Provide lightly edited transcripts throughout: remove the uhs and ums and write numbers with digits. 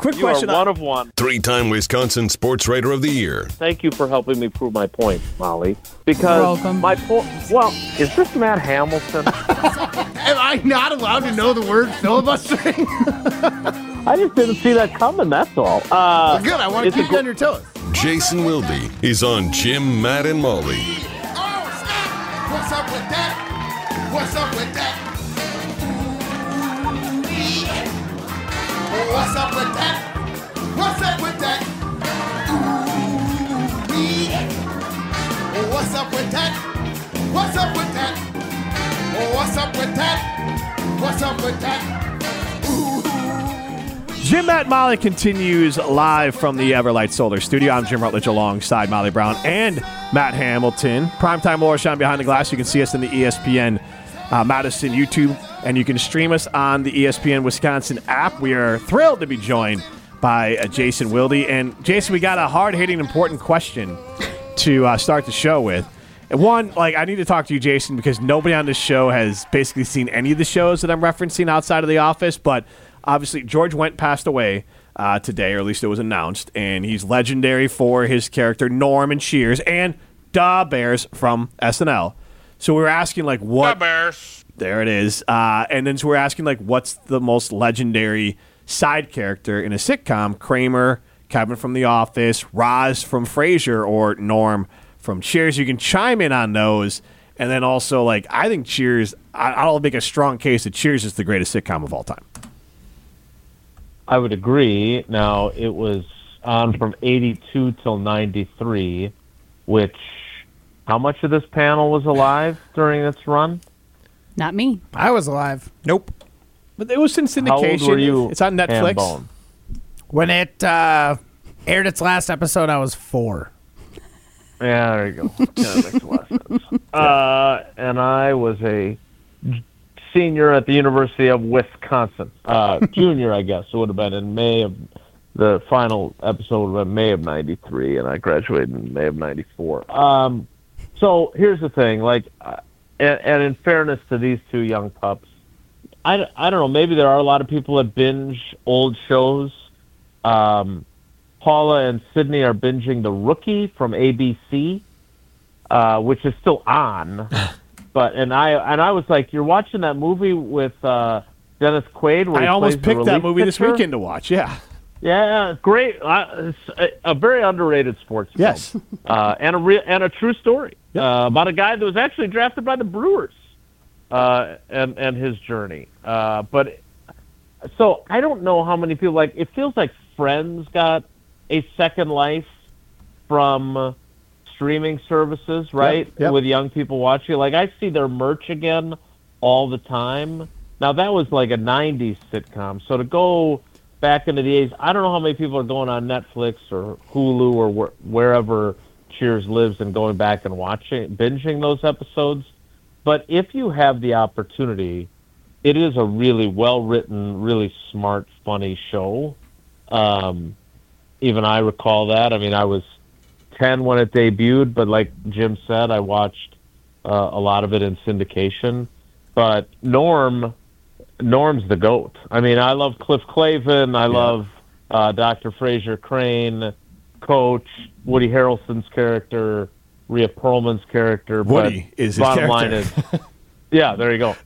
Quick You question. are one of one. Three-time Wisconsin Sports Writer of the Year. Thank you for helping me prove my point, Molly. Because welcome. my point. Well, is this Matt Hamilton? Am I not allowed to know the word filibustering? I just didn't see that coming. That's all. Good. I want to keep you on your toes. Jason Wilde is on Jim, Matt, and Molly. Oh, snap! What's up with that? What's up with that? What's up with that? What's up with that? What's up with that? What's up with that? What's up with that? What's up with that? Jim, Matt, Molly continues live from the Everlight Solar Studio. I'm Jim Rutledge alongside Molly Brown and Matt Hamilton. Primetime Laura Shine Behind the Glass. You can see us in the ESPN Madison YouTube, and you can stream us on the ESPN Wisconsin app. We are thrilled to be joined by Jason Wilde. And, Jason, we got a hard-hitting, important question to start the show with. And one, I need to talk to you, Jason, because nobody on this show has basically seen any of the shows that I'm referencing outside of The Office, but obviously, George Wendt passed away today, or at least it was announced, and he's legendary for his character Norm in Cheers and Da Bears from SNL. So we were asking, what... Da Bears. There it is. And then so we're asking, what's the most legendary side character in a sitcom? Kramer, Kevin from The Office, Roz from Frasier, or Norm from Cheers. You can chime in on those. And then also, I think Cheers... I'll make a strong case that Cheers is the greatest sitcom of all time. I would agree. Now, it was on from 82 till 93, which, how much of this panel was alive during its run? Not me. I was alive. Nope. But it was in syndication. How old were you, It's on Netflix. Hambone? When it aired its last episode, I was 4. Yeah, there you go. Yeah, that makes a lot of sense. And I was a senior at the University of Wisconsin. Junior, I guess. It would have been in May of... The final episode would have been May of 93, and I graduated in May of 94. So here's the thing. And in fairness to these two young pups, I don't know. Maybe there are a lot of people that binge old shows. Paula and Sydney are binging The Rookie from ABC, which is still on. And I was like, you're watching that movie with Dennis Quaid? Where I almost picked that movie pitcher? this weekend to watch. Yeah. Yeah, great. It's a very underrated sports film. Yes. And a true story about a guy that was actually drafted by the Brewers and his journey. But so I don't know how many people it feels like Friends got a second life from streaming services, right? Yep. With young people watching. I see their merch again all the time. Now that was a 90s sitcom. So to go back into the 80s, I don't know how many people are going on Netflix or Hulu or wherever Cheers lives and going back and binging those episodes. But if you have the opportunity, it is a really well-written, really smart, funny show. Even I recall that. I mean, I was 10 when it debuted, but like Jim said, I watched a lot of it in syndication. But Norm's the GOAT. I mean, I love Cliff Clavin. I love Dr. Fraser Crane, Coach, Woody Harrelson's character, Rhea Perlman's character. Woody is his bottom character. line is, yeah, there you go.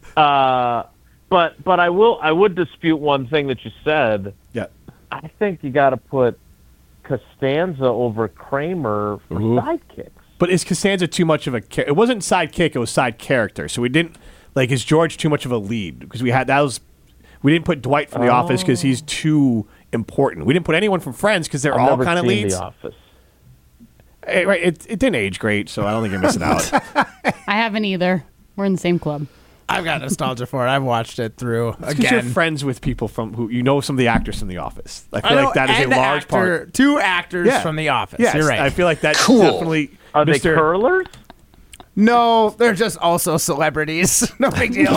But I would dispute one thing that you said. Yeah. I think you got to put Costanza over Kramer for sidekicks. But is Costanza too much of a... It wasn't sidekick, it was side character. So we didn't... is George too much of a lead? Because we didn't put Dwight from The Office because he's too important. We didn't put anyone from Friends because they're all kind of leads. The Office. Right, it didn't age great, so I don't think you're missing out. I haven't either. We're in the same club. I've got nostalgia for it. I've watched it through Because again. you're friends with people from who you know some of the actors from The Office. I feel like that is a large part. 2 actors Yeah. from The Office. Yes, You're right. I feel like that's definitely... Are they Mr. curlers? No, they're just also celebrities. No big deal.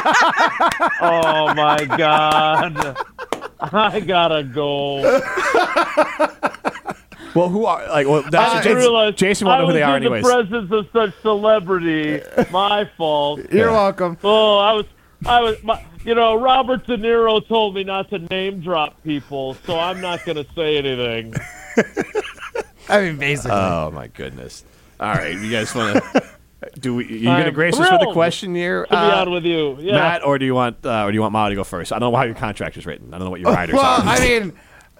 Oh my God! I gotta go. Well, who are that's I realized Jason won't know who they are I was in anyways. the presence of such celebrity. My fault. You're welcome. Oh, Robert De Niro told me not to name drop people, so I'm not going to say anything. I mean, basically. Oh my goodness! All right, you guys want to? You going to grace us with a question here? To be on with you, yeah. Matt, or do you want Molly to go first? I don't know how your contract is written. I don't know what your riders Well, are. I mean,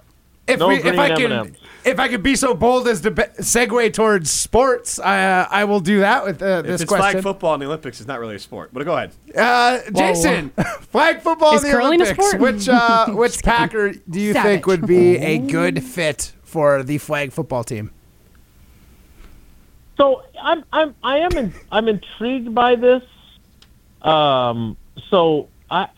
if I could be so bold as to segue towards sports, I will do that with if this it's question. flag football in the Olympics, it's not really a sport. But go ahead. Jason, flag football Is in the curling a Olympics. sport? Which Packer do you think would be a good fit for the flag football team? So I'm intrigued by this. So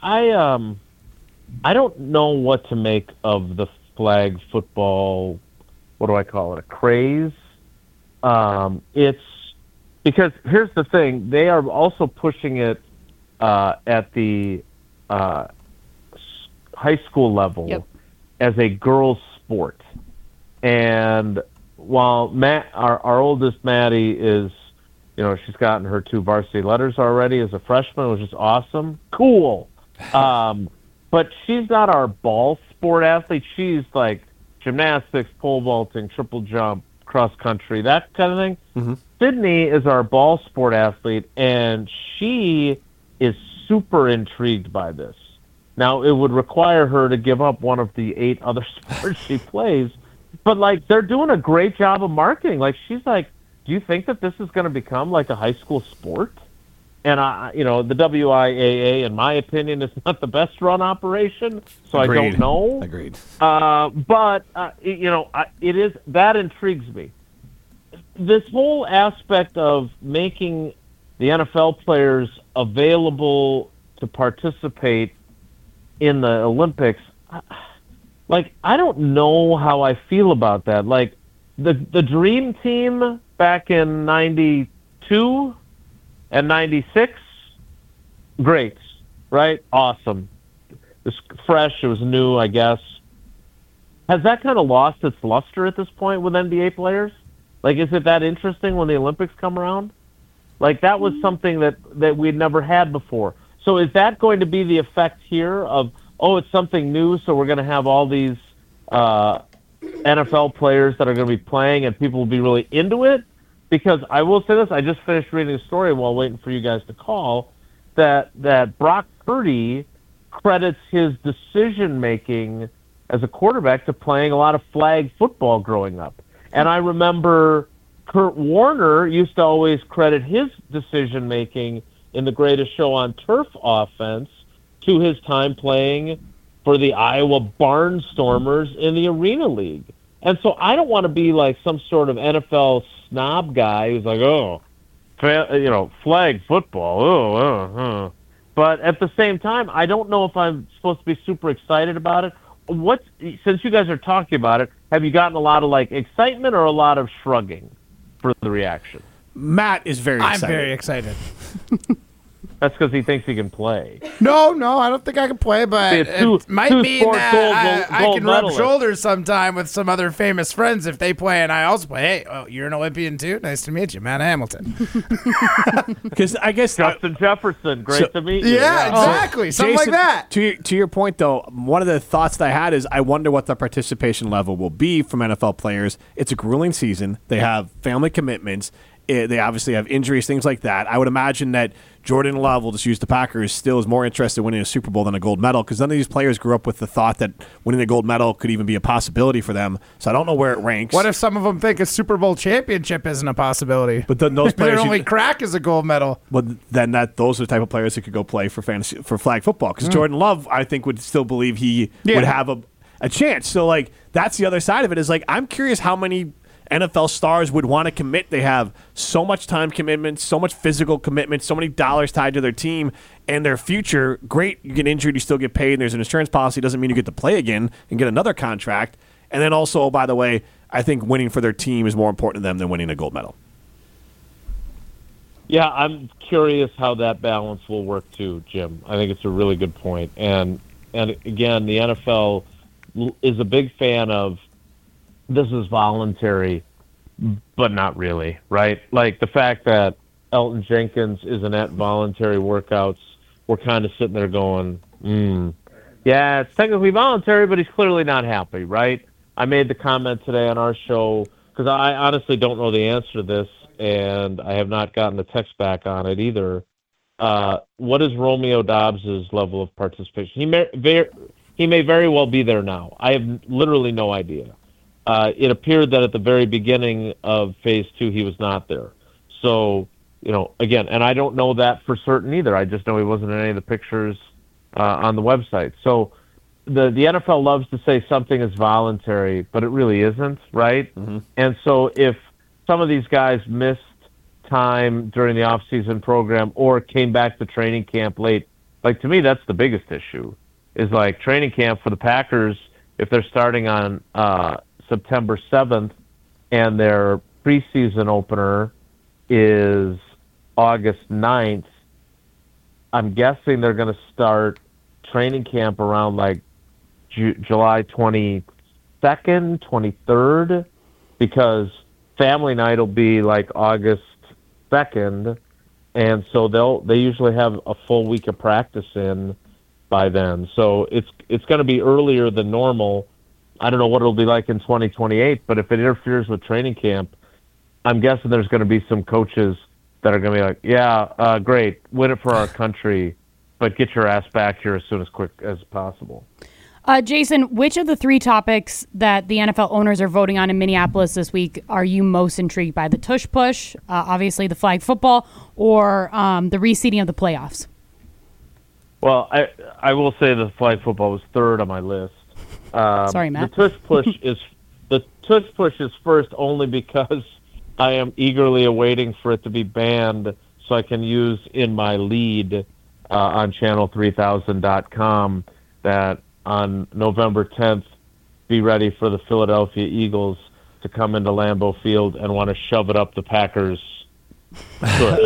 I don't know what to make of the flag football. What do I call it? A craze. It's because here's the thing: they are also pushing it at the high school level as a girls' sport, and while Matt, our oldest Maddie is, she's gotten her 2 varsity letters already as a freshman, which is awesome. Cool. But she's not our ball sport athlete. She's like gymnastics, pole vaulting, triple jump, cross country, that kind of thing. Mm-hmm. Sydney is our ball sport athlete, and she is super intrigued by this. Now, it would require her to give up one of the 8 other sports she plays. But, they're doing a great job of marketing. She's like, do you think that this is going to become, a high school sport? And, the WIAA, in my opinion, is not the best run operation, so Agreed. I don't know. Agreed. But it is, that intrigues me. This whole aspect of making the NFL players available to participate in the Olympics, I don't know how I feel about that. The Dream Team back in 92 and 96, great, right? Awesome. It was fresh. It was new, I guess. Has that kind of lost its luster at this point with NBA players? Is it that interesting when the Olympics come around? That was something that we'd never had before. So is that going to be the effect here of, it's something new, so we're going to have all these NFL players that are going to be playing and people will be really into it? Because I will say this, I just finished reading a story while waiting for you guys to call, that Brock Purdy credits his decision-making as a quarterback to playing a lot of flag football growing up. And I remember Kurt Warner used to always credit his decision-making in the Greatest Show on Turf offense to his time playing for the Iowa Barnstormers in the Arena League. And so I don't want to be some sort of NFL snob guy who's flag football. But at the same time, I don't know if I'm supposed to be super excited about it. Since you guys are talking about it, have you gotten a lot of excitement or a lot of shrugging for the reaction? Matt is very excited. I'm very excited. That's because he thinks he can play. No, I don't think I can play, but it might mean that I can rub shoulders sometime with some other famous friends if they play and I also play. Hey, you're an Olympian too? Nice to meet you, Matt Hamilton. Because I guess Justin Jefferson, great to meet you. Yeah, exactly. Something Jason, like that. To your point, though, one of the thoughts that I had is I wonder what the participation level will be from NFL players. It's a grueling season. They have family commitments. They obviously have injuries, things like that. I would imagine that Jordan Love, will just use the Packers, still is more interested in winning a Super Bowl than a gold medal because none of these players grew up with the thought that winning a gold medal could even be a possibility for them. So I don't know where it ranks. What if some of them think a Super Bowl championship isn't a possibility? But then those players their only crack is a gold medal. But then those are the type of players that could go play for flag football because Jordan Love, I think, would still believe he would have a chance. So that's the other side of it is I'm curious how many NFL stars would want to commit. They have so much time commitment, so much physical commitment, so many dollars tied to their team and their future. Great, you get injured, you still get paid, and there's an insurance policy. Doesn't mean you get to play again and get another contract. And then also, by the way, I think winning for their team is more important to them than winning a gold medal. Yeah, I'm curious how that balance will work too, Jim. I think it's a really good point. And again, the NFL is a big fan of this is voluntary, but not really, right? The fact that Elton Jenkins isn't at voluntary workouts we're kind of sitting there going, yeah, it's technically voluntary, but he's clearly not happy, right? I made the comment today on our show because I honestly don't know the answer to this, and I have not gotten a text back on it either. What is Romeo Dobbs' level of participation? He may very well be there now. I have literally no idea. It appeared that at the very beginning of Phase 2, he was not there. So, again, and I don't know that for certain either. I just know he wasn't in any of the pictures on the website. So the NFL loves to say something is voluntary, but it really isn't, right? Mm-hmm. And so if some of these guys missed time during the off-season program or came back to training camp late, like, to me, that's the biggest issue, is like training camp for the Packers, if they're starting on September 7th and their preseason opener is August 9th, I'm guessing they're going to start training camp around like July 22nd, 23rd, because family night will be like August 2nd, and so they usually have a full week of practice in by then. So it's going to be earlier than normal. I don't know what it'll be like in 2028, but if it interferes with training camp, I'm guessing there's going to be some coaches that are going to be like, yeah, great, win it for our country, but get your ass back here as soon as quick as possible. Jason, which of the three topics that the NFL owners are voting on in Minneapolis this week are you most intrigued by? The tush push, obviously the flag football, or the reseeding of the playoffs? Well, I will say the flag football was third on my list. Sorry, Matt. The tush push is first only because I am eagerly awaiting for it to be banned so I can use in my lead on channel3000.com that on November 10th, be ready for the Philadelphia Eagles to come into Lambeau Field and want to shove it up the Packers' tush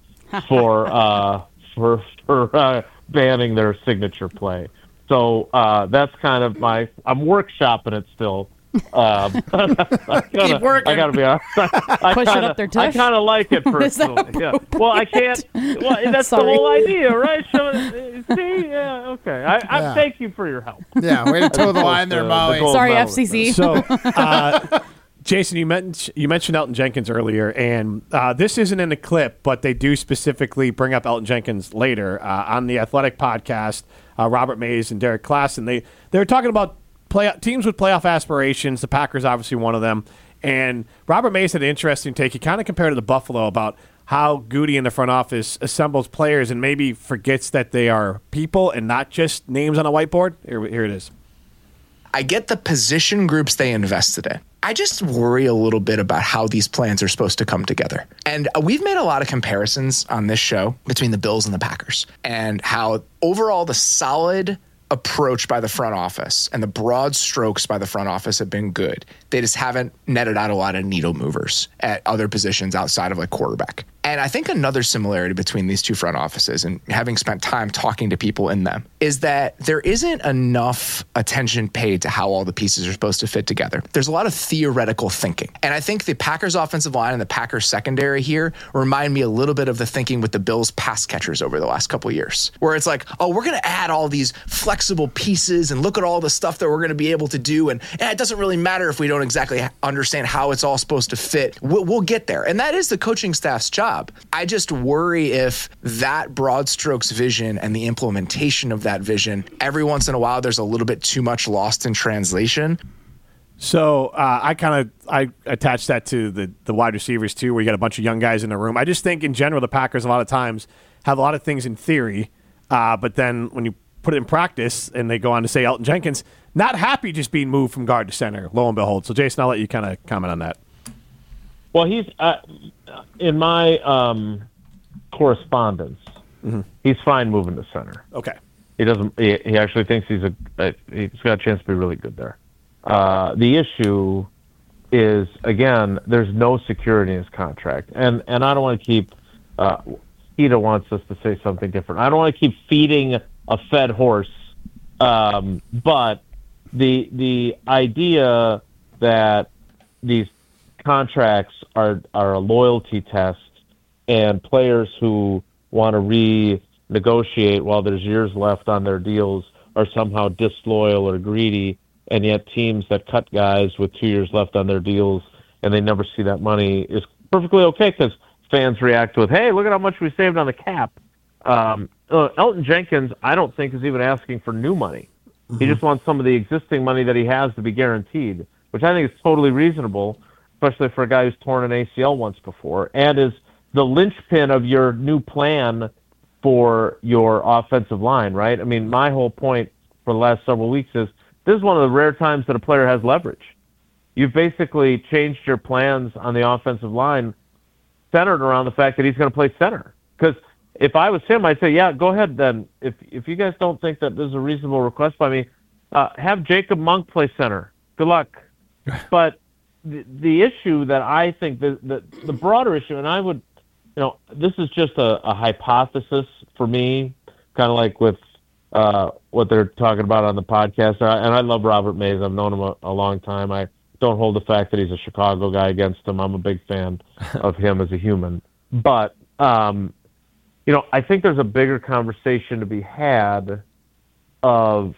for banning their signature play. So that's kind of I'm workshopping it still. Keep working. I gotta be honest. Push it up their tush. I kind of like it personally. Yeah. Well, I can't. Well, that's the whole idea, right? See, yeah, okay. I thank you for your help. Yeah, way to toe the line there, Molly. Sorry, FCC. So, Jason, you mentioned Elgton Jenkins earlier, and this isn't in the clip, but they do specifically bring up Elgton Jenkins later on the Athletic podcast. Robert Mays and Derek Klassen, they were talking about teams with playoff aspirations. The Packers, obviously, one of them. And Robert Mays had an interesting take. He kind of compared it to Buffalo about how Goody in the front office assembles players and maybe forgets that they are people and not just names on a whiteboard. Here it is. I get the position groups they invested in. I just worry a little bit about how these plans are supposed to come together. And we've made a lot of comparisons on this show between the Bills and the Packers and how overall the solid approach by the front office and the broad strokes by the front office have been good. They just haven't netted out a lot of needle movers at other positions outside of like quarterback. And I think another similarity between these two front offices, and having spent time talking to people in them, is that there isn't enough attention paid to how all the pieces are supposed to fit together. There's a lot of theoretical thinking. And I think the Packers offensive line and the Packers secondary here remind me a little bit of the thinking with the Bills pass catchers over the last couple of years, where it's like, oh, we're going to add all these flexible pieces and look at all the stuff that we're going to be able to do. And it doesn't really matter if we don't exactly understand how it's all supposed to fit. We'll get there. And that is the coaching staff's job. I just worry if that broad strokes vision and the implementation of that vision, every once in a while, there's a little bit too much lost in translation. So I attach that to the wide receivers too, where you got a bunch of young guys in the room. I just think in general, the Packers a lot of times have a lot of things in theory, but then when you put it in practice and they go on to say Elgton Jenkins, not happy just being moved from guard to center, lo and behold. So Jason, I'll let you kind of comment on that. Well, he's in my correspondence. Mm-hmm. He's fine moving to center. Okay. He doesn't. He actually thinks he's got a chance to be really good there. The issue is, again, there's no security in his contract, and I don't want to keep. Hita wants us to say something different. I don't want to keep feeding a fed horse, but the idea that these contracts are a loyalty test, and players who want to negotiate while there's years left on their deals are somehow disloyal or greedy, and yet teams that cut guys with 2 years left on their deals and they never see that money is perfectly okay because fans react with, hey, look at how much we saved on the cap. Elton Jenkins, I don't think, is even asking for new money. Mm-hmm. He just wants some of the existing money that he has to be guaranteed, which I think is totally reasonable, especially for a guy who's torn an ACL once before, and is the linchpin of your new plan for your offensive line, right? I mean, my whole point for the last several weeks is this is one of the rare times that a player has leverage. You've basically changed your plans on the offensive line centered around the fact that he's going to play center. Because if I was him, I'd say, yeah, go ahead then. If you guys don't think that this is a reasonable request by me, have Jacob Monk play center. Good luck. But the issue that I think, the broader issue, and I would, this is just a hypothesis for me, kind of like with what they're talking about on the podcast. And I love Robert Mays. I've known him a long time. I don't hold the fact that he's a Chicago guy against him. I'm a big fan of him as a human. But, I think there's a bigger conversation to be had of,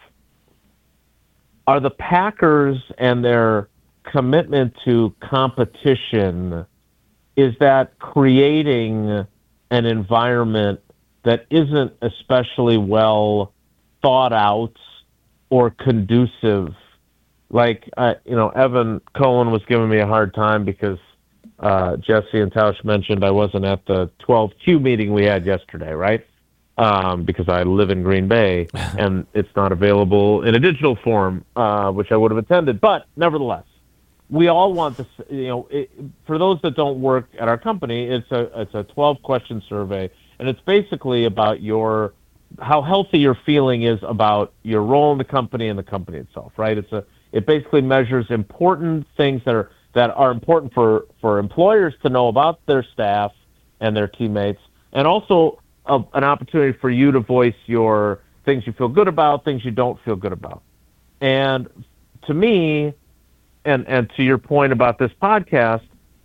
are the Packers and their commitment to competition, is that creating an environment that isn't especially well thought out or conducive? Like, Evan Cohen was giving me a hard time because Jesse and Tausch mentioned I wasn't at the 12Q meeting we had yesterday, right? Because I live in Green Bay and it's not available in a digital form, which I would have attended. But nevertheless, we all want this. For those that don't work at our company, it's a 12-question survey, and it's basically about how healthy your feeling is about your role in the company and the company itself, right? It basically measures important things that are important for employers to know about their staff and their teammates, and also an opportunity for you to voice your things you feel good about, things you don't feel good about. And to me, and to your point about this podcast,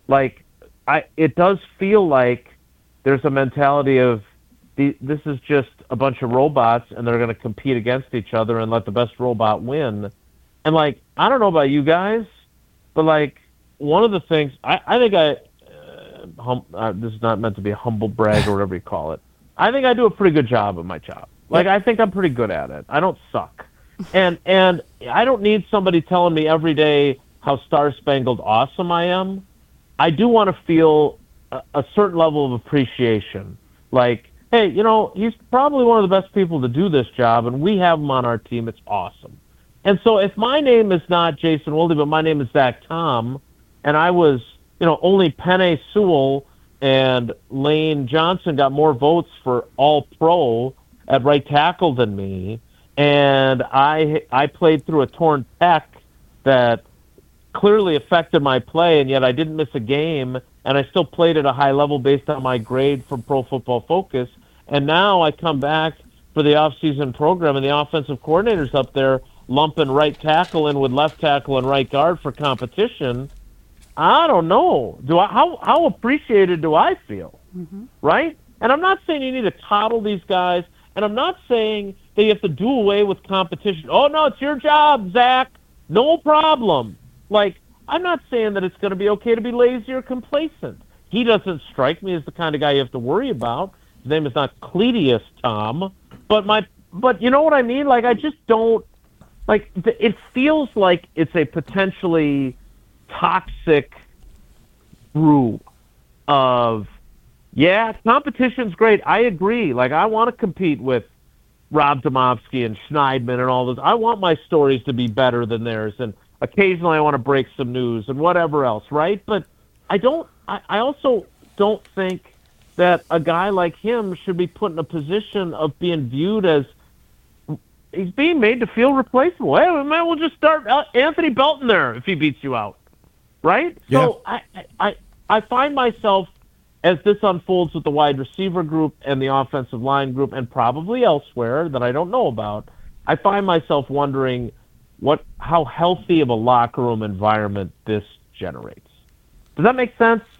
it does feel like there's a mentality of this is just a bunch of robots and they're going to compete against each other and let the best robot win. And I don't know about you guys, but one of the things I think this is not meant to be a humble brag or whatever you call it. I think I do a pretty good job of my job. I think I'm pretty good at it. I don't suck. And I don't need somebody telling me every day how star-spangled awesome I am. I do want to feel a certain level of appreciation. Hey, he's probably one of the best people to do this job, and we have him on our team. It's awesome. And so if my name is not Jason Wilde, but my name is Zach Tom, and I was, only Penei Sewell and Lane Johnson got more votes for All-Pro at right tackle than me, and I played through a torn pec that clearly affected my play, and yet I didn't miss a game, and I still played at a high level based on my grade from Pro Football Focus. And now I come back for the off-season program, and the offensive coordinator's up there lumping right tackle in with left tackle and right guard for competition. I don't know. How appreciated do I feel? Mm-hmm. Right? And I'm not saying you need to coddle these guys, and I'm not saying that you have to do away with competition. Oh, no, it's your job, Zach. No problem. I'm not saying that it's going to be okay to be lazy or complacent. He doesn't strike me as the kind of guy you have to worry about. His name is not Cletius Tom, but you know what I mean? I just don't, it feels like it's a potentially toxic brew of, yeah, competition's great. I agree. I want to compete with Rob Domofsky and Schneidman and all those. I want my stories to be better than theirs, and occasionally I want to break some news and whatever else, right? But I also don't think that a guy like him should be put in a position of being viewed as he's being made to feel replaceable. Hey, man, we'll just start Anthony Belton there if he beats you out, right? Yeah. So I find myself, as this unfolds with the wide receiver group and the offensive line group and probably elsewhere that I don't know about, I find myself wondering how healthy of a locker room environment this generates. Does that make sense?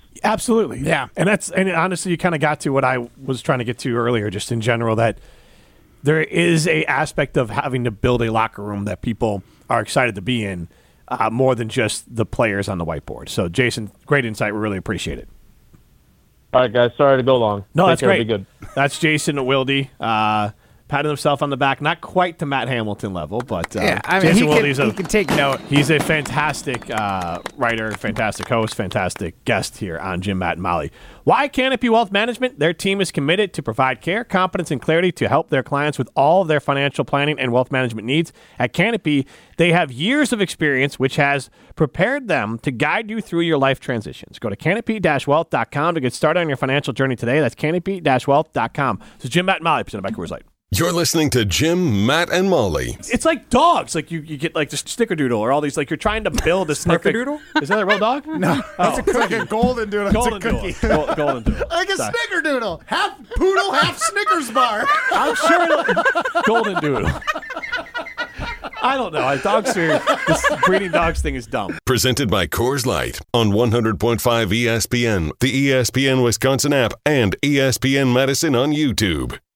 Absolutely. Yeah. And honestly, you kind of got to what I was trying to get to earlier, just in general, that there is a aspect of having to build a locker room that people are excited to be in, more than just the players on the whiteboard. So, Jason, great insight. We really appreciate it. All right, guys. Sorry to go long. No, Take that's care, great. Be good. That's Jason Wilde, patting himself on the back. Not quite to Matt Hamilton level, but Jason Wilde, he can take note. He's a fantastic writer, fantastic host, fantastic guest here on Jim, Matt, and Molly. Why Canopy Wealth Management? Their team is committed to provide care, competence, and clarity to help their clients with all of their financial planning and wealth management needs. At Canopy, they have years of experience, which has prepared them to guide you through your life transitions. Go to canopy-wealth.com to get started on your financial journey today. That's canopy-wealth.com. So Jim, Matt, and Molly, presented by Coors Light. You're listening to Jim, Matt, and Molly. It's like dogs. Like you get like the snickerdoodle or all these. Like you're trying to build a snickerdoodle. Is that a real dog? No, it's like a golden doodle. Golden it's a cookie. Doodle. Golden doodle. Like a snickerdoodle, half poodle, half Snickers bar. I'm sure. Golden doodle. I don't know. This breeding dogs thing is dumb. Presented by Coors Light on 100.5 ESPN, the ESPN Wisconsin app, and ESPN Madison on YouTube.